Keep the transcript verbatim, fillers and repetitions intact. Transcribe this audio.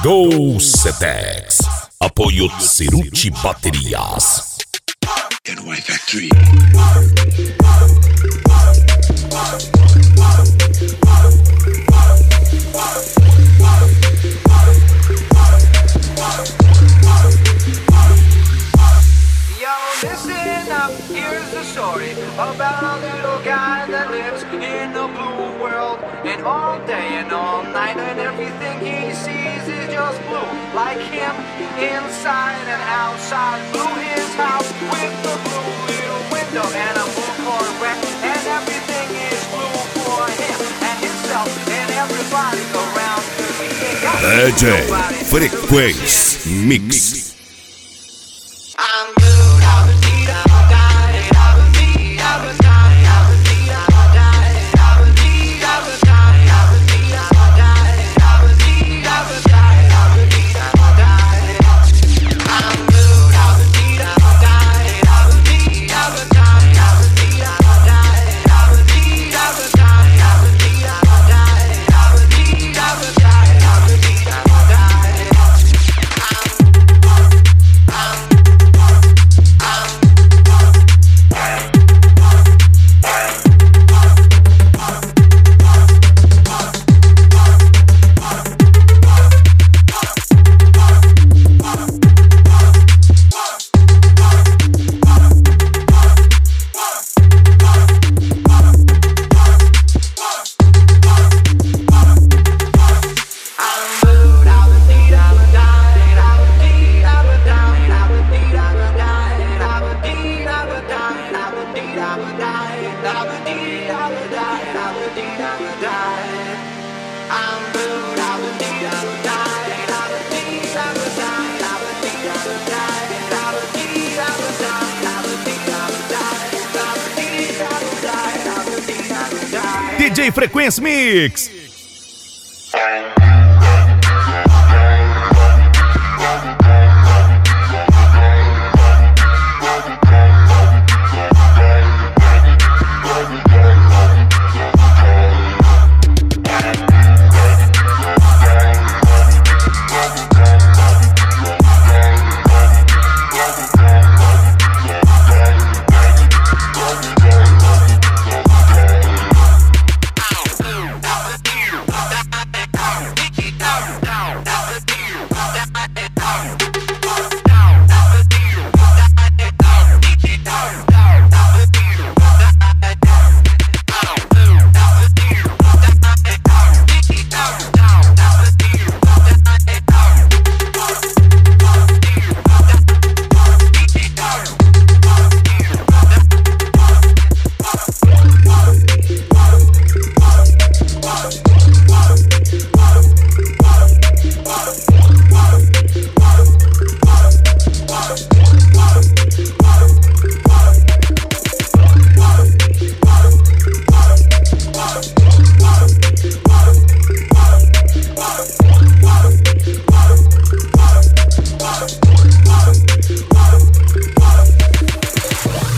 Docetex. Apoio Ceruti Baterias. N Y Factory. Listen up, here's the story about a little guy that lives in a blue world. And all day and all night, and everything he sees is just blue. Like him, inside and outside. Blue his house with the blue little window and a blue Corvette. And everything is blue for him and himself and everybody around. D J Frequência Mix. I'm blue, I'm a deed, I'm a die, I'm a deed, I'm a die, I'm a deed, I'm a die, I'm a deed, I'm a die, I'm a deed, I'm a die, I'm a deed, I'm a die, I'm a deed, I'm a die. I'm blue, I'm a deed, I'm a die, I'm a deed, I'm a die, I'm a deed, I'm a die, I'm a deed, I'm a die, I'm a deed, I'm a die, I'm a deed, I'm a die, I'm a deed, I'm a die. D J Frequência Mix.